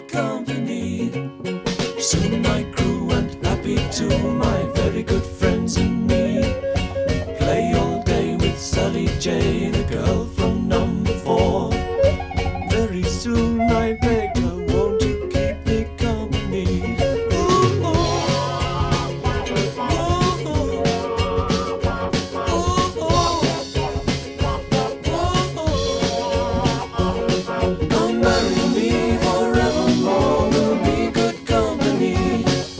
good company. Soon my crew went happy too, my very good friends and me. Play all day with Sally J, the girl from number 4. Very soon I begged her, won't you keep me company? Ooh, ooh. Come marry me forevermore, we'll be good company.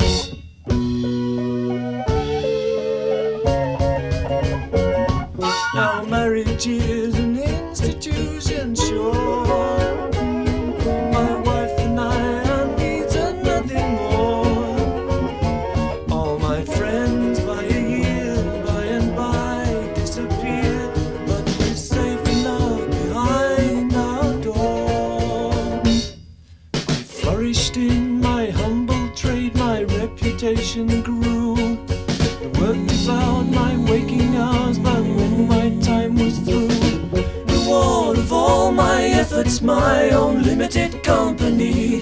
Now marriage is an institution, sure. My wife and I need nothing more. All my friends by a year, by and by disappear, but we're safe enough behind our door. I flourished in my humble trade, my reputation grew. The work devoured my waking hours, but when my time was through, reward of all my efforts, my own limited company.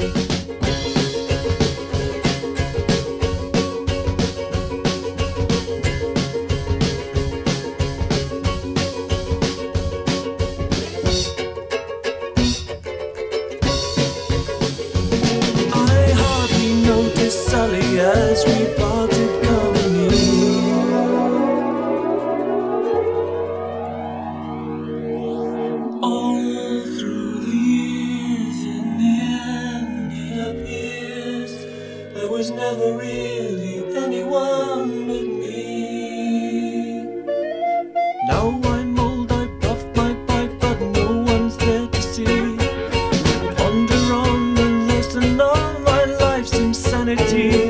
I hardly noticed Sally as we parted company. All through the years, in the end it appears there was never really anyone but me. Now I'm old, I puff my pipe, but no one's there to see. Ponder on the lesson of my life's insanity.